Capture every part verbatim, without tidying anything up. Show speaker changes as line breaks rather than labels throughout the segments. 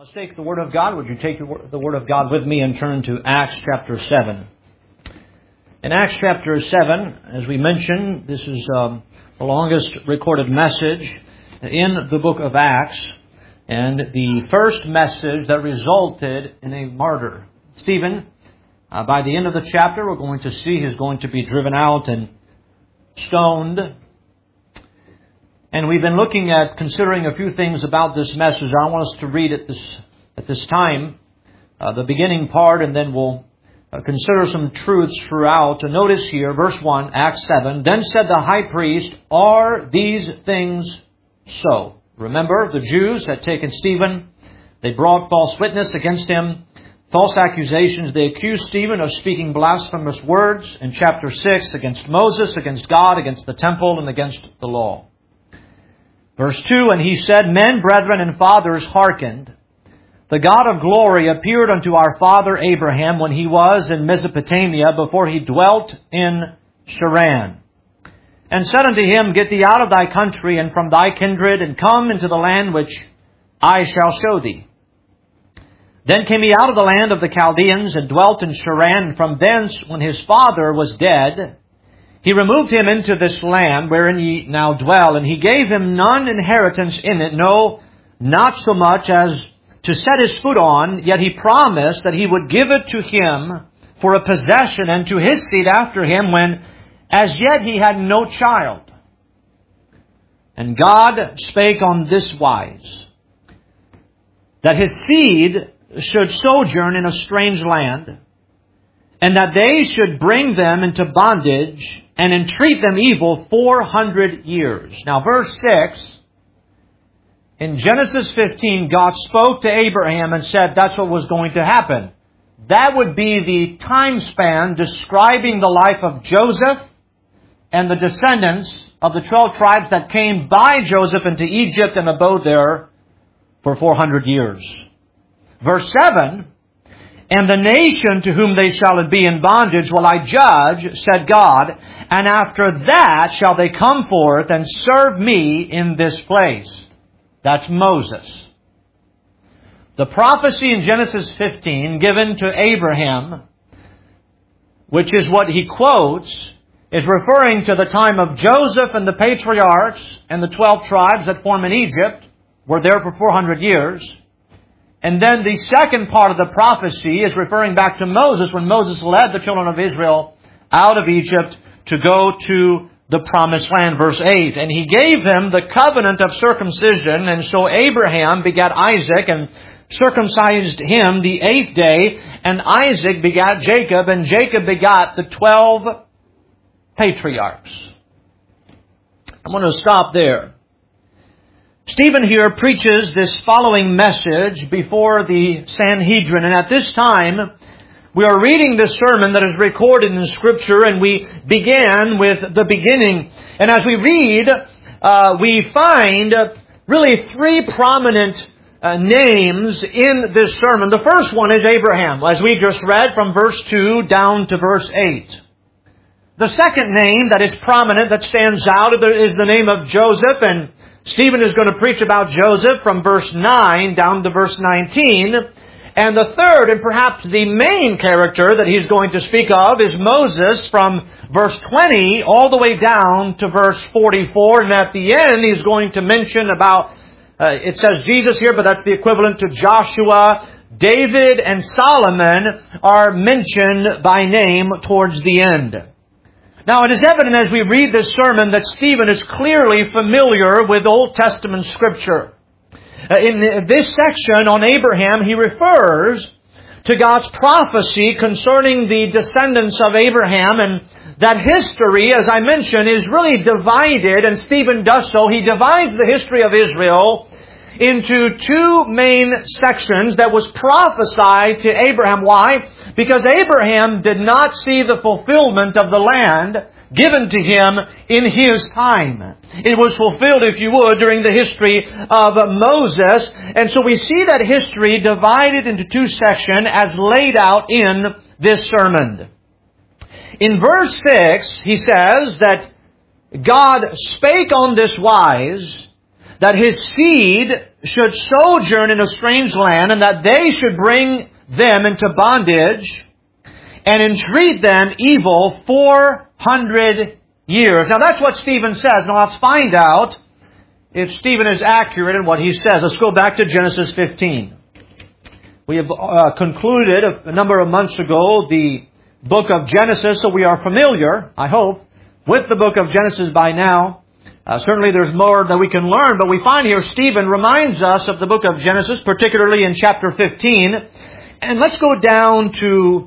Let's take the Word of God. Would you take the Word of God with me and turn to Acts chapter seven. In Acts chapter seven, as we mentioned, this is um, the longest recorded message in the book of Acts, and the first message that resulted in a martyr. Stephen, uh, by the end of the chapter, we're going to see he's going to be driven out and stoned. And we've been looking at, considering a few things about this message. I want us to read it this, at this time, uh, the beginning part, and then we'll uh, consider some truths throughout. And notice here, verse one, Acts seven, Then said the high priest, Are these things so? Remember, the Jews had taken Stephen. They brought false witness against him, false accusations. They accused Stephen of speaking blasphemous words in chapter six against Moses, against God, against the temple, and against the law. Verse two, And he said, Men, brethren, and fathers, hearkened. The God of glory appeared unto our father Abraham when he was in Mesopotamia, before he dwelt in Charan. And said unto him, Get thee out of thy country and from thy kindred, and come into the land which I shall show thee. Then came he out of the land of the Chaldeans, and dwelt in Charan. And from thence, when his father was dead, He removed him into this land wherein ye now dwell, and he gave him none inheritance in it, no, not so much as to set his foot on, yet he promised that he would give it to him for a possession and to his seed after him, when as yet he had no child. And God spake on this wise, that his seed should sojourn in a strange land, and that they should bring them into bondage, and entreat them evil four hundred years. Now, verse six, in Genesis fifteen, God spoke to Abraham and said that's what was going to happen. That would be the time span describing the life of Joseph and the descendants of the twelve tribes that came by Joseph into Egypt and abode there for four hundred years. Verse seven, And the nation to whom they shall be in bondage will I judge, said God, and after that shall they come forth and serve me in this place. That's Moses. The prophecy in Genesis fifteen given to Abraham, which is what he quotes, is referring to the time of Joseph and the patriarchs and the twelve tribes that form in Egypt, were there for four hundred years. And then the second part of the prophecy is referring back to Moses, when Moses led the children of Israel out of Egypt to go to the promised land. Verse eight, And he gave them the covenant of circumcision, and so Abraham begat Isaac, and circumcised him the eighth day, and Isaac begat Jacob, and Jacob begat the twelve patriarchs. I'm going to stop there. Stephen here preaches this following message before the Sanhedrin. And at this time, we are reading this sermon that is recorded in Scripture, and we began with the beginning. And as we read, uh, we find really three prominent uh, names in this sermon. The first one is Abraham, as we just read from verse two down to verse eight. The second name that is prominent, that stands out, is the name of Joseph, and Stephen is going to preach about Joseph from verse nine down to verse nineteen. And the third, and perhaps the main character that he's going to speak of, is Moses from verse twenty all the way down to verse forty-four. And at the end, he's going to mention about, uh, it says Jesus here, but that's the equivalent to Joshua. David and Solomon are mentioned by name towards the end. Now, it is evident as we read this sermon that Stephen is clearly familiar with Old Testament Scripture. In this section on Abraham, he refers to God's prophecy concerning the descendants of Abraham, and that history, as I mentioned, is really divided, and Stephen does so. He divides the history of Israel into two main sections that was prophesied to Abraham. Why? Because Abraham did not see the fulfillment of the land given to him in his time. It was fulfilled, if you would, during the history of Moses. And so we see that history divided into two sections as laid out in this sermon. In verse six, he says that God spake on this wise, that his seed should sojourn in a strange land, and that they should bring them into bondage and entreat them evil four hundred years. Now that's what Stephen says. Now let's find out if Stephen is accurate in what he says. Let's go back to Genesis fifteen. We have uh, concluded a, a number of months ago the book of Genesis, so we are familiar, I hope, with the book of Genesis by now. Uh, certainly there's more that we can learn, but we find here Stephen reminds us of the book of Genesis, particularly in chapter fifteen. And let's go down to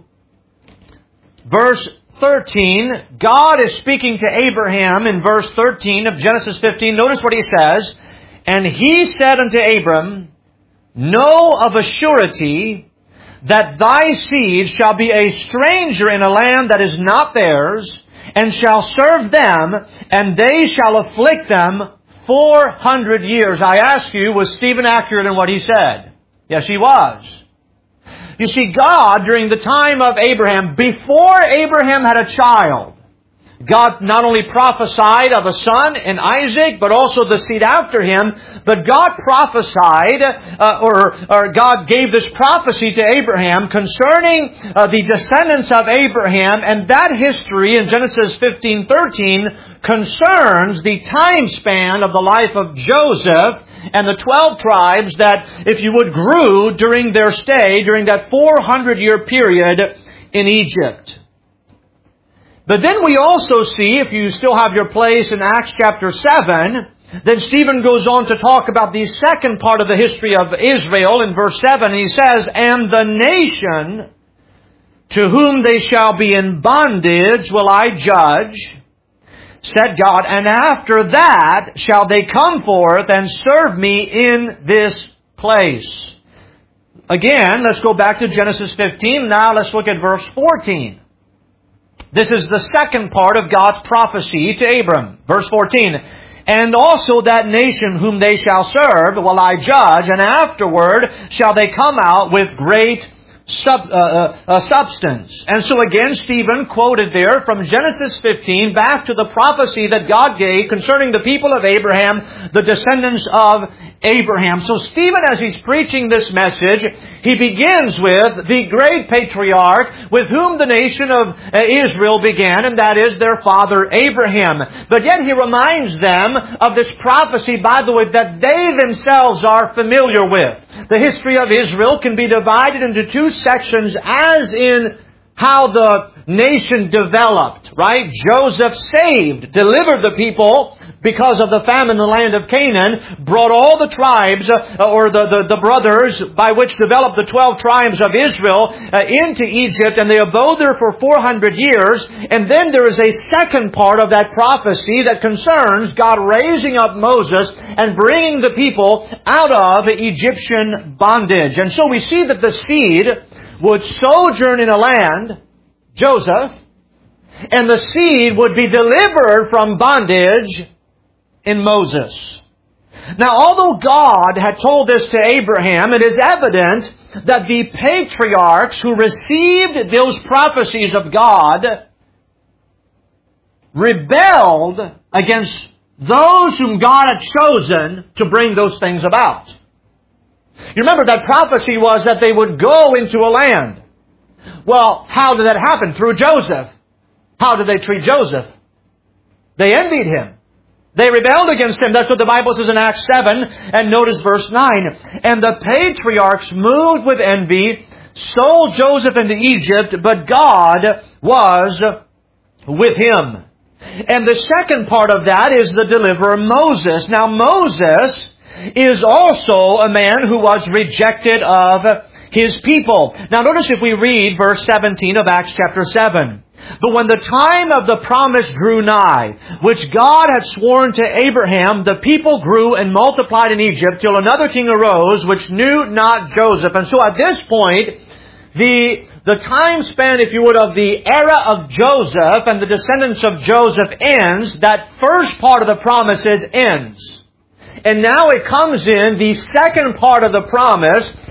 verse thirteen. God is speaking to Abraham in verse thirteen of Genesis fifteen. Notice what he says. And he said unto Abram, Know of a surety that thy seed shall be a stranger in a land that is not theirs, and shall serve them, and they shall afflict them four hundred years. I ask you, was Stephen accurate in what he said? Yes, he was. You see, God, during the time of Abraham, before Abraham had a child, God not only prophesied of a son in Isaac, but also the seed after him. But God prophesied, uh, or, or God gave this prophecy to Abraham concerning uh, the descendants of Abraham. And that history in Genesis fifteen thirteen concerns the time span of the life of Joseph and the twelve tribes that, if you would, grew during their stay, during that four hundred year period in Egypt. But then we also see, if you still have your place in Acts chapter seven, then Stephen goes on to talk about the second part of the history of Israel in verse seven. And he says, And the nation to whom they shall be in bondage will I judge, said God, and after that shall they come forth and serve me in this place. Again, let's go back to Genesis fifteen. Now let's look at verse fourteen. This is the second part of God's prophecy to Abram. Verse fourteen. And also that nation whom they shall serve will I judge, and afterward shall they come out with great sub, uh, uh, uh, substance. And so again, Stephen quoted there from Genesis fifteen back to the prophecy that God gave concerning the people of Abraham, the descendants of Abraham. So Stephen, as he's preaching this message, he begins with the great patriarch with whom the nation of Israel began, and that is their father Abraham. But yet he reminds them of this prophecy, by the way, that they themselves are familiar with. The history of Israel can be divided into two sections as in how the nation developed, right? Joseph saved, delivered the people because of the famine in the land of Canaan, brought all the tribes, uh, or the, the, the brothers by which developed the twelve tribes of Israel uh, into Egypt, and they abode there for four hundred years. And then there is a second part of that prophecy that concerns God raising up Moses and bringing the people out of Egyptian bondage. And so we see that the seed would sojourn in a land, Joseph, and the seed would be delivered from bondage in Moses. Now, although God had told this to Abraham, it is evident that the patriarchs who received those prophecies of God rebelled against those whom God had chosen to bring those things about. You remember that prophecy was that they would go into a land. Well, how did that happen? Through Joseph. How did they treat Joseph? They envied him. They rebelled against him. That's what the Bible says in Acts seven. And notice verse nine. And the patriarchs, moved with envy, sold Joseph into Egypt, but God was with him. And the second part of that is the deliverer Moses. Now Moses is also a man who was rejected of his people. Now notice if we read verse seventeen of Acts chapter seven. But when the time of the promise drew nigh, which God had sworn to Abraham, the people grew and multiplied in Egypt till another king arose, which knew not Joseph. And so at this point, the the time span, if you would, of the era of Joseph and the descendants of Joseph ends. That first part of the promises ends. And now it comes in the second part of the promise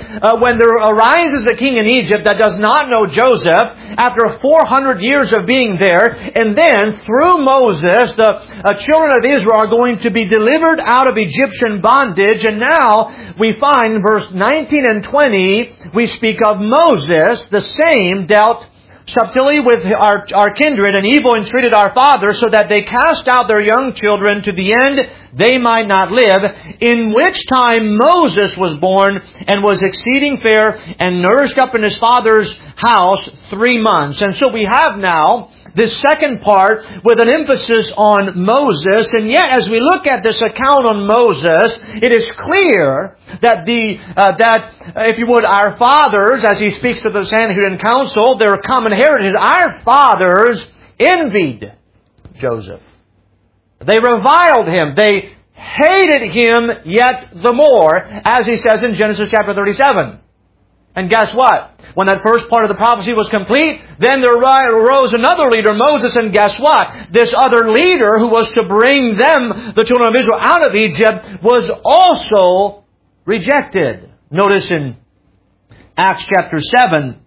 uh, when there arises a king in Egypt that does not know Joseph, after four hundred years of being there, and then through Moses, the uh, children of Israel are going to be delivered out of Egyptian bondage, and now we find in verse nineteen and twenty, we speak of Moses, the same dealt subtly with our, our kindred and evil entreated our fathers, so that they cast out their young children to the end they might not live, in which time Moses was born and was exceeding fair and nourished up in his father's house three months. And so we have now this second part with an emphasis on Moses. And yet, as we look at this account on Moses, it is clear that the uh, that uh, if you would, our fathers, as he speaks to the Sanhedrin council, their common heritage, our fathers envied Joseph. They reviled him. They hated him yet the more, as he says in Genesis chapter thirty-seven. And guess what? When that first part of the prophecy was complete, then there arose another leader, Moses, and guess what? This other leader who was to bring them, the children of Israel, out of Egypt, was also rejected. Notice in Acts chapter seven,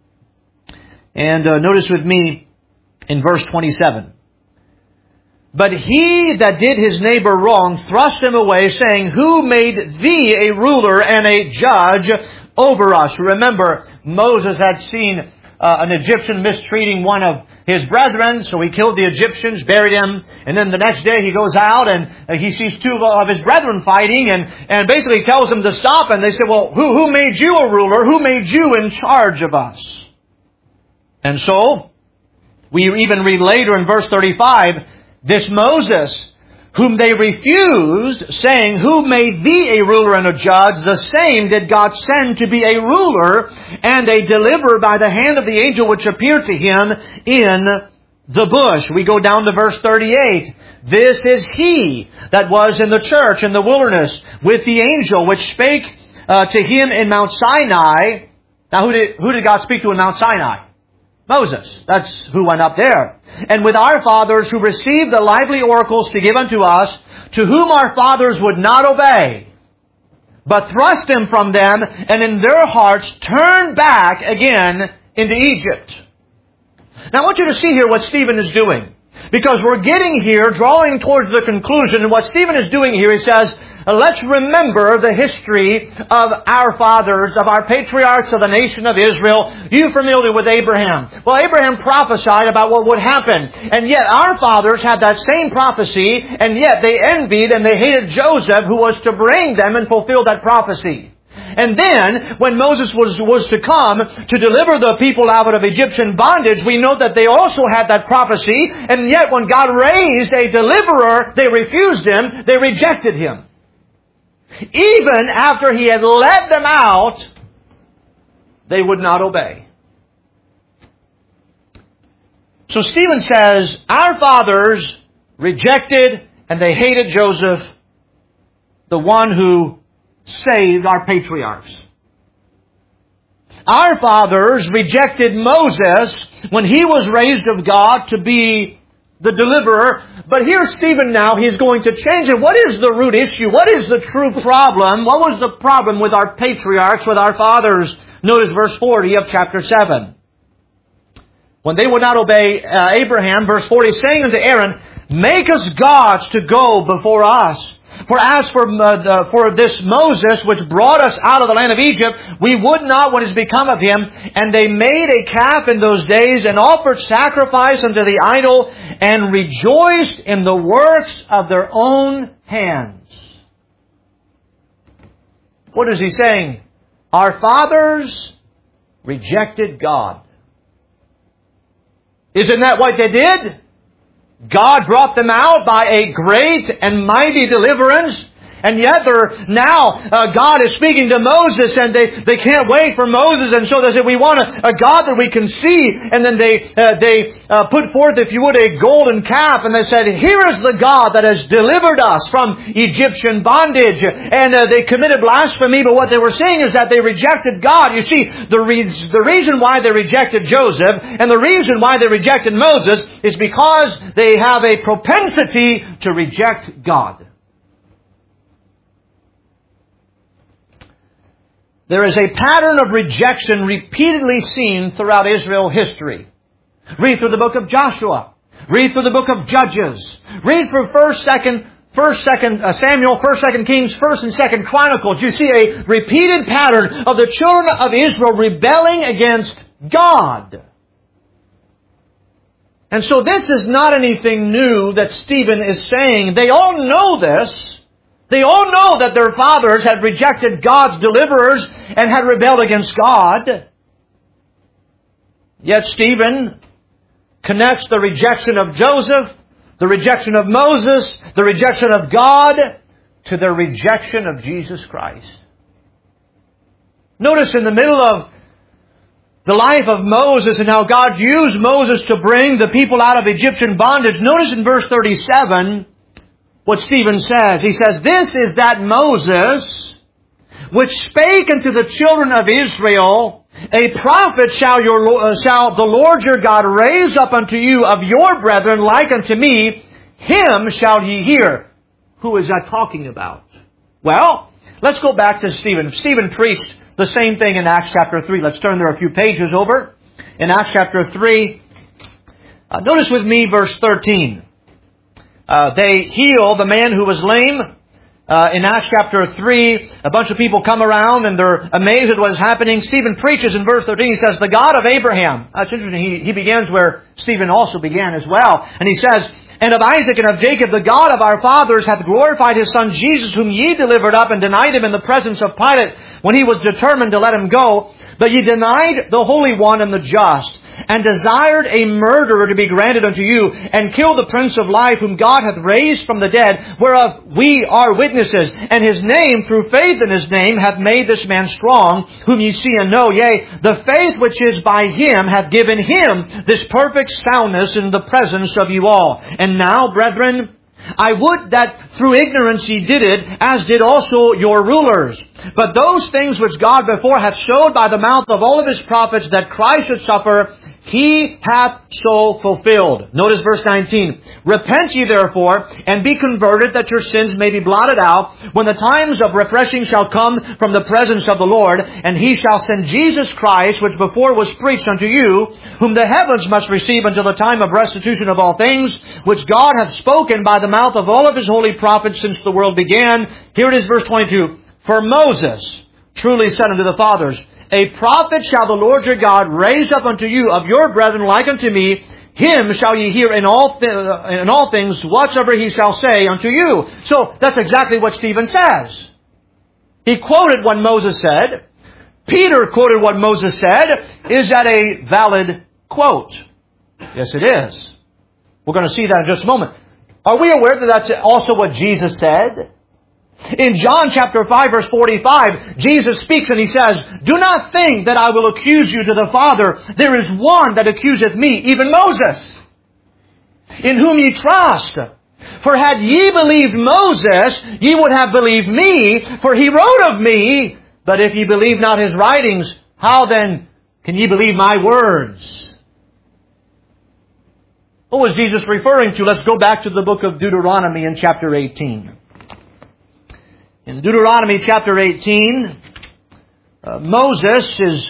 and uh, notice with me in verse twenty-seven. But he that did his neighbor wrong thrust him away, saying, Who made thee a ruler and a judge over us? Remember, Moses had seen uh, an Egyptian mistreating one of his brethren, so he killed the Egyptians, buried him, and then the next day he goes out and uh, he sees two of his brethren fighting, and, and basically tells them to stop, and they say, well, who, who made you a ruler? Who made you in charge of us? And so, we even read later in verse thirty-five, this Moses, whom they refused, saying, Who made thee a ruler and a judge? The same did God send to be a ruler and a deliverer by the hand of the angel which appeared to him in the bush. We go down to verse thirty-eight. This is he that was in the church in the wilderness with the angel which spake uh, to him in Mount Sinai. Now who did, who did God speak to in Mount Sinai? Moses. That's who went up there. And with our fathers who received the lively oracles to give unto us, to whom our fathers would not obey, but thrust them from them, and in their hearts turned back again into Egypt. Now I want you to see here what Stephen is doing. Because we're getting here, drawing towards the conclusion, and what Stephen is doing here, he says, let's remember the history of our fathers, of our patriarchs of the nation of Israel. You familiar with Abraham? Well, Abraham prophesied about what would happen. And yet our fathers had that same prophecy, and yet they envied and they hated Joseph, who was to bring them and fulfill that prophecy. And then, when Moses was, was to come to deliver the people out of Egyptian bondage, we know that they also had that prophecy, and yet when God raised a deliverer, they refused him, they rejected him. Even after he had led them out, they would not obey. So Stephen says, our fathers rejected and they hated Joseph, the one who saved our patriarchs. Our fathers rejected Moses when he was raised of God to be the deliverer. But here Stephen now, he's going to change it. What is the root issue? What is the true problem? What was the problem with our patriarchs, with our fathers? Notice verse forty of chapter seven. When they would not obey uh, Abraham, verse forty, saying unto Aaron, Make us gods to go before us. For as for, uh, the, for this Moses, which brought us out of the land of Egypt, we would not what is become of him. And they made a calf in those days, and offered sacrifice unto the idol, and rejoiced in the works of their own hands. What is he saying? Our fathers rejected God. Isn't that what they did? God brought them out by a great and mighty deliverance. And yet they're now, uh, God is speaking to Moses, and they, they can't wait for Moses. And so they said, we want a, a God that we can see. And then they uh, they uh, put forth, if you would, a golden calf. And they said, here is the God that has delivered us from Egyptian bondage. And uh, they committed blasphemy. But what they were saying is that they rejected God. You see, the, re- the reason why they rejected Joseph and the reason why they rejected Moses is because they have a propensity to reject God. there is a pattern of rejection repeatedly seen throughout Israel history. Read through the book of Joshua. Read through the book of Judges. Read through First, Second, First, Second uh, Samuel, First, Second Kings, First and Second Chronicles. You see a repeated pattern of the children of Israel rebelling against God. And so this is not anything new that Stephen is saying. They all know this. They all know that their fathers had rejected God's deliverers and had rebelled against God. Yet Stephen connects the rejection of Joseph, the rejection of Moses, the rejection of God, to the rejection of Jesus Christ. Notice in the middle of the life of Moses and how God used Moses to bring the people out of Egyptian bondage, notice in verse thirty-seven what Stephen says. He says, "This is that Moses which spake unto the children of Israel, a prophet shall, your, uh, shall the Lord your God raise up unto you of your brethren like unto me, him shall ye hear." Who is that talking about? Well, let's go back to Stephen. Stephen preached the same thing in Acts chapter three. Let's turn there a few pages over. In Acts chapter three, uh, notice with me verse thirteen. Uh, they heal the man who was lame. Uh, in Acts chapter three, a bunch of people come around and they're amazed at what is happening. Stephen preaches in verse thirteen. He says, "The God of Abraham." That's interesting. He, he begins where Stephen also began as well. And he says, "And of Isaac and of Jacob, the God of our fathers hath glorified His Son Jesus, whom ye delivered up and denied Him in the presence of Pilate, when he was determined to let Him go. But ye denied the Holy One and the just, and desired a murderer to be granted unto you, and killed the Prince of Life, whom God hath raised from the dead, whereof we are witnesses. And His name, through faith in His name, hath made this man strong, whom ye see and know. Yea, the faith which is by Him hath given Him this perfect soundness in the presence of you all. And now, brethren, I would that through ignorance ye did it, as did also your rulers. But those things which God before hath showed by the mouth of all of His prophets that Christ should suffer, He hath so fulfilled. Notice verse nineteen. "Repent ye therefore, and be converted, that your sins may be blotted out, when the times of refreshing shall come from the presence of the Lord, and He shall send Jesus Christ, which before was preached unto you, whom the heavens must receive until the time of restitution of all things, which God hath spoken by the mouth of all of His holy prophets since the world began." Here it is, verse twenty-two. "For Moses truly said unto the fathers, A prophet shall the Lord your God raise up unto you of your brethren like unto me. Him shall ye hear in all, th- in all things whatsoever he shall say unto you." So that's exactly what Stephen says. He quoted what Moses said. Peter quoted what Moses said. Is that a valid quote? Yes, it is. We're going to see that in just a moment. Are we aware that that's also what Jesus said? In John chapter five verse forty-five, Jesus speaks and He says, "Do not think that I will accuse you to the Father. There is one that accuseth me, even Moses, in whom ye trust. For had ye believed Moses, ye would have believed me, for he wrote of me. But if ye believe not his writings, how then can ye believe my words?" What was Jesus referring to? Let's go back to the book of Deuteronomy in chapter eighteen. In Deuteronomy chapter eighteen, uh, Moses is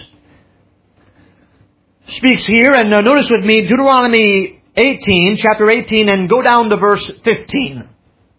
speaks here, and uh, notice with me Deuteronomy eighteen, chapter eighteen, and go down to verse fifteen.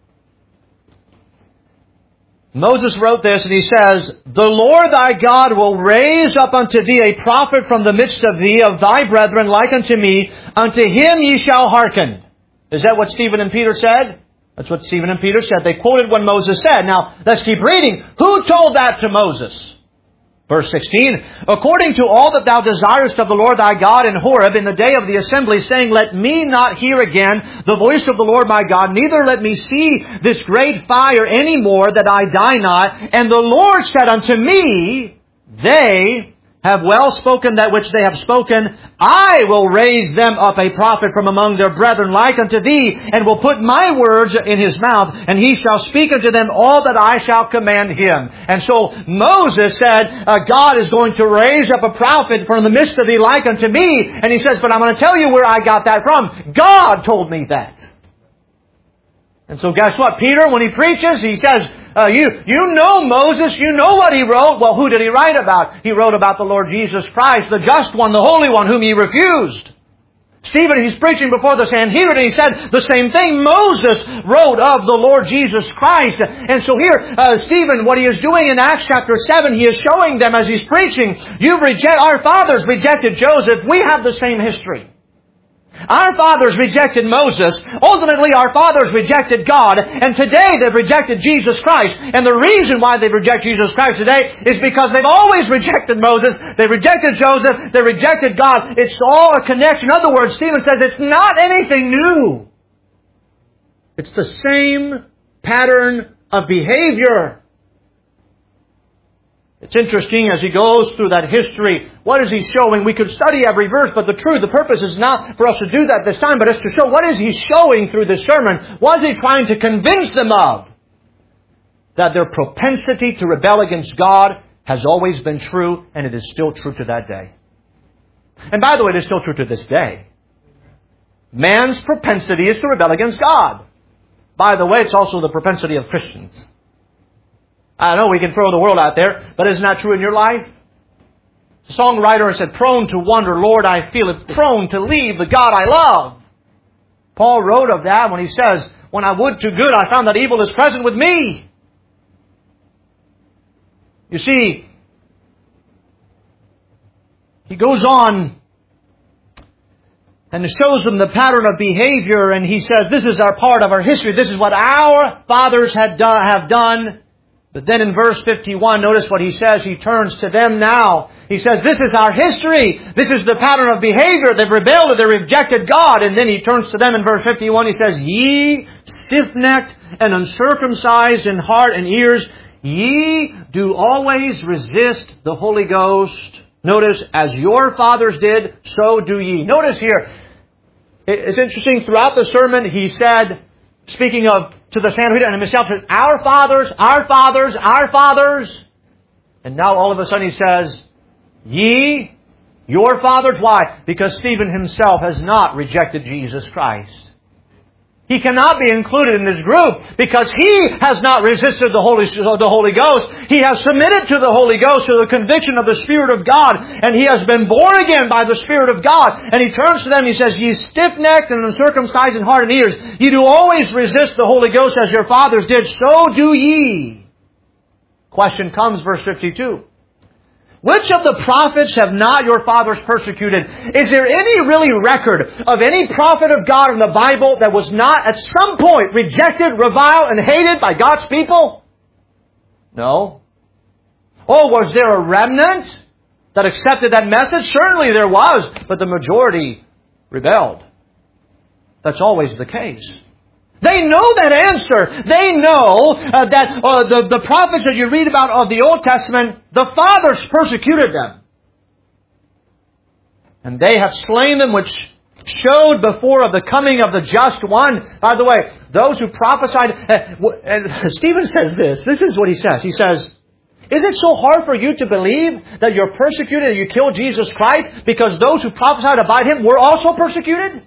Moses wrote this, and he says, "The Lord thy God will raise up unto thee a prophet from the midst of thee, of thy brethren, like unto me. Unto him ye shall hearken." Is that what Stephen and Peter said? That's what Stephen and Peter said. They quoted what Moses said. Now, let's keep reading. Who told that to Moses? Verse sixteen, "According to all that thou desirest of the Lord thy God in Horeb in the day of the assembly, saying, Let me not hear again the voice of the Lord my God, neither let me see this great fire any more, that I die not. And the Lord said unto me, They have well spoken that which they have spoken. I will raise them up a prophet from among their brethren like unto thee, and will put my words in his mouth, and he shall speak unto them all that I shall command him." And so Moses said, uh, God is going to raise up a prophet from the midst of thee like unto me. And he says, but I'm going to tell you where I got that from. God told me that. And so guess what? Peter, when he preaches, he says, uh, you, you know Moses, you know what he wrote. Well, who did he write about? He wrote about the Lord Jesus Christ, the just one, the Holy One, whom ye refused. Stephen, he's preaching before the Sanhedrin, and he said the same thing. Moses wrote of the Lord Jesus Christ. And so here, uh, Stephen, what he is doing in Acts chapter seven, he is showing them as he's preaching, you've rejected, our fathers rejected Joseph. We have the same history. Our fathers rejected Moses. Ultimately, our fathers rejected God. And today, they've rejected Jesus Christ. And the reason why they reject Jesus Christ today is because they've always rejected Moses. They rejected Joseph. They rejected God. It's all a connection. In other words, Stephen says it's not anything new. It's the same pattern of behavior. It's interesting as he goes through that history. What is he showing? We could study every verse, but the truth, the purpose is not for us to do that this time, but it's to show what is he showing through this sermon. What is he trying to convince them of? That their propensity to rebel against God has always been true, and it is still true to that day. And by the way, it is still true to this day. Man's propensity is to rebel against God. By the way, it's also the propensity of Christians. I know we can throw the world out there, but isn't that true in your life? The songwriter said, prone to wander, Lord, I feel it, prone to leave the God I love. Paul wrote of that when he says, when I would do good, I found that evil is present with me. You see, he goes on and shows them the pattern of behavior, and he says, this is our part of our history. This is what our fathers had done, have done. But then in verse fifty-one, notice what he says. He turns to them now. He says, this is our history. This is the pattern of behavior. They've rebelled. They rejected God. And then he turns to them in verse fifty-one. He says, ye stiff-necked and uncircumcised in heart and ears, ye do always resist the Holy Ghost. Notice, as your fathers did, so do ye. Notice here, it's interesting. Throughout the sermon, he said, speaking of to the Sanhedrin and himself, our fathers, our fathers, our fathers. And now all of a sudden he says, ye, your fathers. Why? Because Stephen himself has not rejected Jesus Christ. He cannot be included in this group because he has not resisted the Holy, the Holy Ghost. He has submitted to the Holy Ghost, to the conviction of the Spirit of God. And he has been born again by the Spirit of God. And he turns to them and he says, ye stiff-necked and uncircumcised in heart and ears, ye do always resist the Holy Ghost as your fathers did, so do ye. Question comes, verse fifty-two. Which of the prophets have not your fathers persecuted? Is there any really record of any prophet of God in the Bible that was not at some point rejected, reviled, and hated by God's people? No. Oh, was there a remnant that accepted that message? Certainly there was, but the majority rebelled. That's always the case. They know that answer. They know uh, that uh, the, the prophets that you read about of the Old Testament, the fathers persecuted them. And they have slain them, which showed before of the coming of the just one. By the way, those who prophesied, uh, and Stephen says this, this is what he says. He says, is it so hard for you to believe that you're persecuted and you killed Jesus Christ because those who prophesied about Him were also persecuted?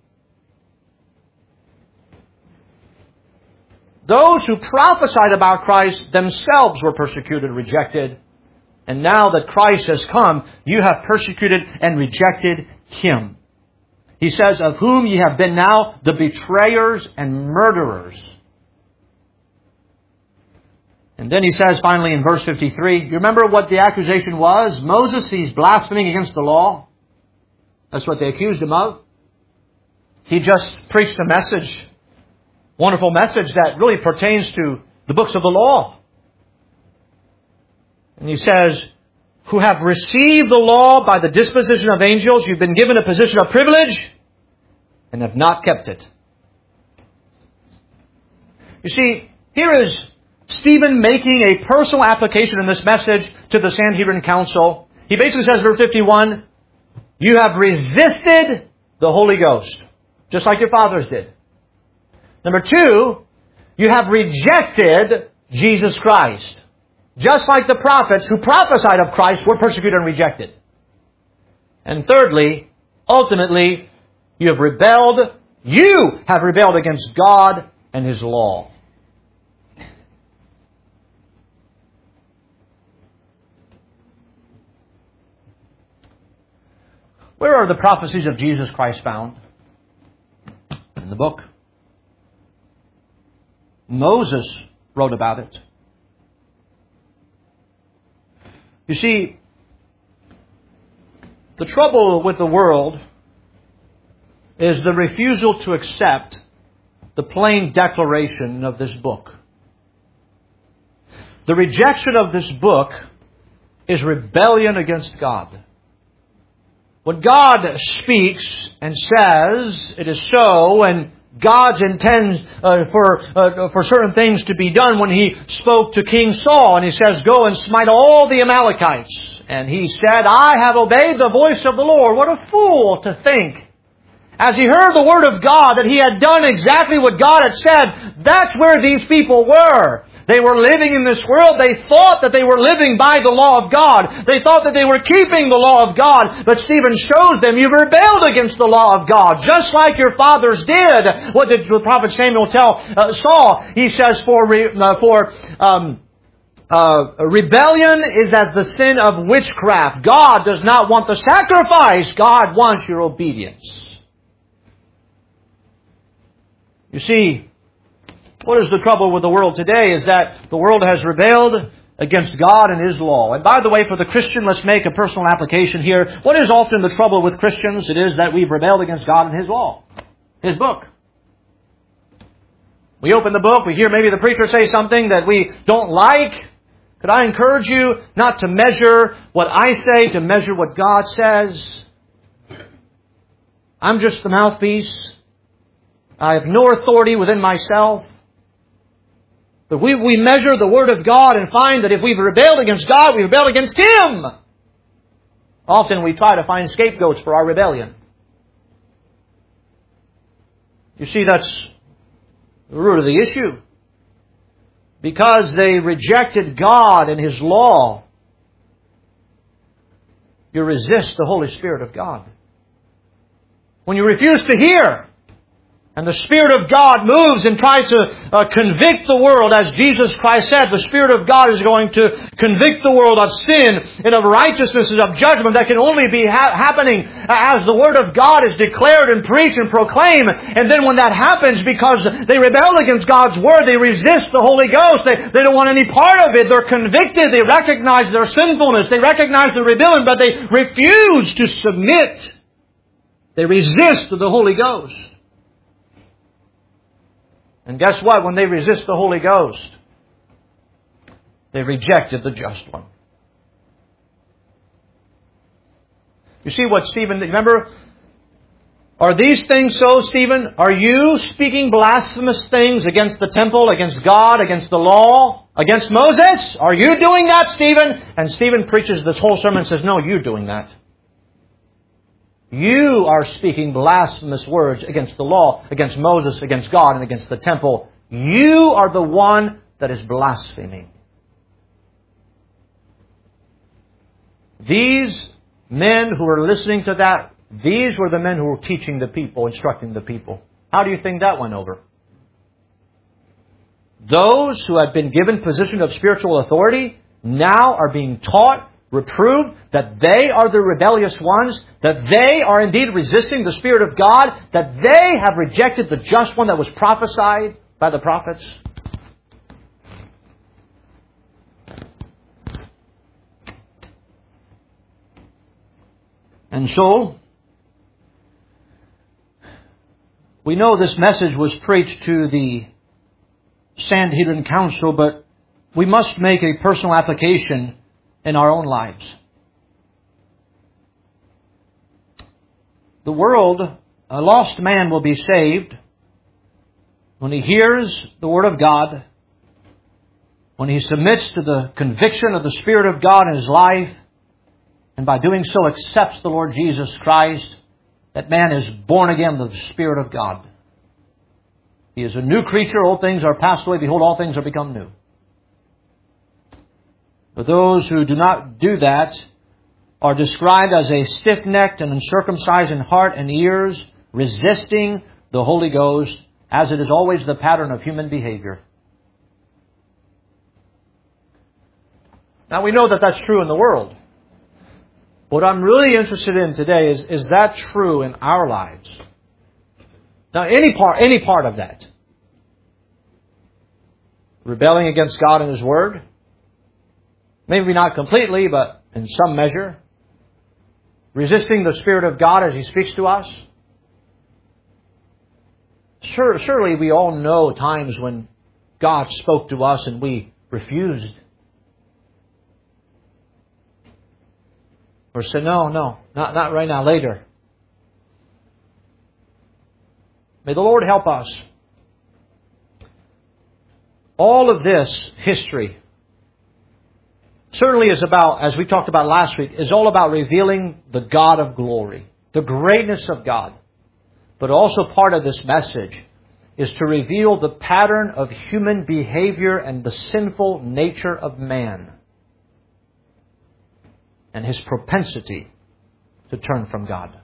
Those who prophesied about Christ themselves were persecuted, rejected. And now that Christ has come, you have persecuted and rejected Him. He says, of whom ye have been now the betrayers and murderers. And then he says finally in verse fifty-three, you remember what the accusation was? Moses, he's blaspheming against the law. That's what they accused him of. He just preached a message. Wonderful message that really pertains to the books of the law. And he says, who have received the law by the disposition of angels, you've been given a position of privilege and have not kept it. You see, here is Stephen making a personal application in this message to the Sanhedrin Council. He basically says, verse fifty-one, you have resisted the Holy Ghost, just like your fathers did. Number two, you have rejected Jesus Christ. Just like the prophets who prophesied of Christ were persecuted and rejected. And thirdly, ultimately, you have rebelled. You have rebelled against God and His law. Where are the prophecies of Jesus Christ found? In the book. Moses wrote about it. You see, the trouble with the world is the refusal to accept the plain declaration of this book. The rejection of this book is rebellion against God. When God speaks and says it is so, and God intends uh, for uh, for certain things to be done, when He spoke to King Saul and He says, "Go and smite all the Amalekites," and he said, "I have obeyed the voice of the Lord." What a fool to think, as he heard the word of God, that he had done exactly what God had said. That's where these people were. They were living in this world. They thought that they were living by the law of God. They thought that they were keeping the law of God. But Stephen shows them, you've rebelled against the law of God, just like your fathers did. What did the prophet Samuel tell uh, Saul? He says, for, re, uh, for um, uh, rebellion is as the sin of witchcraft. God does not want the sacrifice. God wants your obedience. You see, what is the trouble with the world today is that the world has rebelled against God and His law. And by the way, for the Christian, let's make a personal application here. What is often the trouble with Christians? It is that we've rebelled against God and His law, His book. We open the book, we hear maybe the preacher say something that we don't like. Could I encourage you not to measure what I say, to measure what God says? I'm just the mouthpiece. I have no authority within myself. But we, we measure the Word of God and find that if we've rebelled against God, we've rebelled against Him. Often we try to find scapegoats for our rebellion. You see, that's the root of the issue. Because they rejected God and His law, you resist the Holy Spirit of God. When you refuse to hear, and the Spirit of God moves and tries to uh, convict the world, as Jesus Christ said, the Spirit of God is going to convict the world of sin and of righteousness and of judgment. That can only be ha- happening as the Word of God is declared and preached and proclaimed. And then when that happens, because they rebel against God's Word, they resist the Holy Ghost. They, they don't want any part of it. They're convicted. They recognize their sinfulness. They recognize their rebellion, but they refuse to submit. They resist the Holy Ghost. And guess what? When they resist the Holy Ghost, they rejected the just one. You see what Stephen, remember? Are these things so, Stephen? Are you speaking blasphemous things against the temple, against God, against the law, against Moses? Are you doing that, Stephen? And Stephen preaches this whole sermon and says, no, you're doing that. You are speaking blasphemous words against the law, against Moses, against God, and against the temple. You are the one that is blaspheming. These men who are listening to that, these were the men who were teaching the people, instructing the people. How do you think that went over? Those who had been given position of spiritual authority now are being taught, reproved, that they are the rebellious ones, that they are indeed resisting the Spirit of God, that they have rejected the just one that was prophesied by the prophets. And so, we know this message was preached to the Sanhedrin Council, but we must make a personal application in our own lives. The world, a lost man will be saved when he hears the Word of God, when he submits to the conviction of the Spirit of God in his life, and by doing so accepts the Lord Jesus Christ. That man is born again of the Spirit of God. He is a new creature. Old things are passed away. Behold, all things are become new. But those who do not do that are described as a stiff-necked and uncircumcised in heart and ears, resisting the Holy Ghost, as it is always the pattern of human behavior. Now we know that that's true in the world. What I'm really interested in today is, is that true in our lives? Now, any part, any part of that. Rebelling against God and His Word. Maybe not completely, but in some measure. Resisting the Spirit of God as He speaks to us. Sure, surely we all know times when God spoke to us and we refused. Or said, no, no, not, not right now, later. May the Lord help us. All of this history certainly is about, as we talked about last week, is all about revealing the God of glory, the greatness of God. But also part of this message is to reveal the pattern of human behavior and the sinful nature of man and his propensity to turn from God.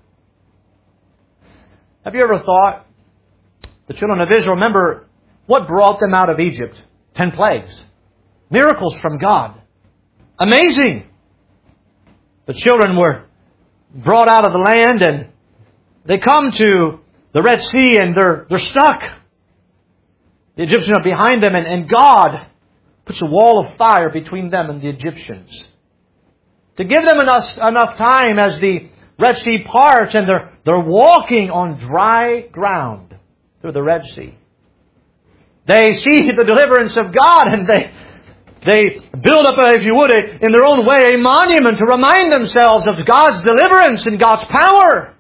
Have you ever thought, the children of Israel, remember what brought them out of Egypt? Ten plagues. Miracles from God. Amazing. The children were brought out of the land and they come to the Red Sea and they're, they're stuck. The Egyptians are behind them and, and God puts a wall of fire between them and the Egyptians. To give them enough, enough time as the Red Sea parts and they're, they're walking on dry ground through the Red Sea. They see the deliverance of God and they they build up, a, if you would, a, in their own way, a monument to remind themselves of God's deliverance and God's power.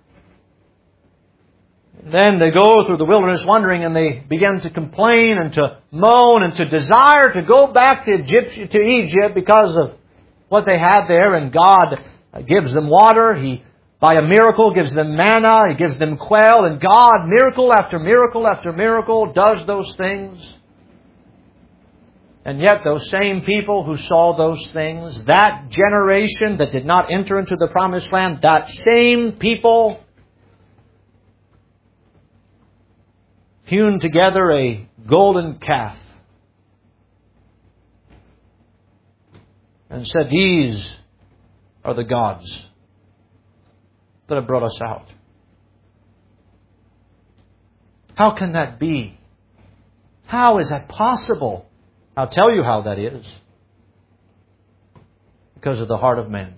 And then they go through the wilderness wandering and they begin to complain and to moan and to desire to go back to Egypt, to Egypt because of what they had there. And God gives them water. He By a miracle gives them manna, He gives them quail, and God, miracle after miracle after miracle, does those things. And yet those same people who saw those things, that generation that did not enter into the promised land, that same people hewn together a golden calf and said, these are the gods that have brought us out. How can that be? How is that possible? I'll tell you how that is. Because of the heart of man.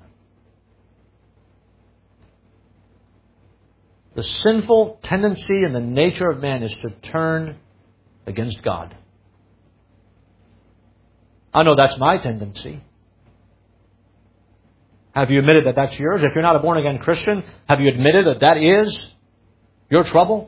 The sinful tendency and the nature of man is to turn against God. I know that's my tendency. Have you admitted that that's yours? If you're not a born-again Christian, have you admitted that that is your trouble?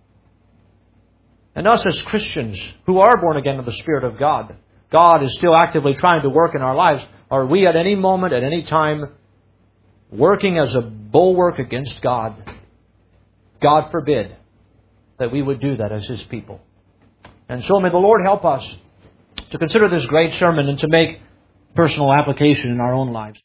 And us as Christians who are born again of the Spirit of God, God is still actively trying to work in our lives. Are we at any moment, at any time, working as a bulwark against God? God forbid that we would do that as His people. And so may the Lord help us to consider this great sermon and to make personal application in our own lives.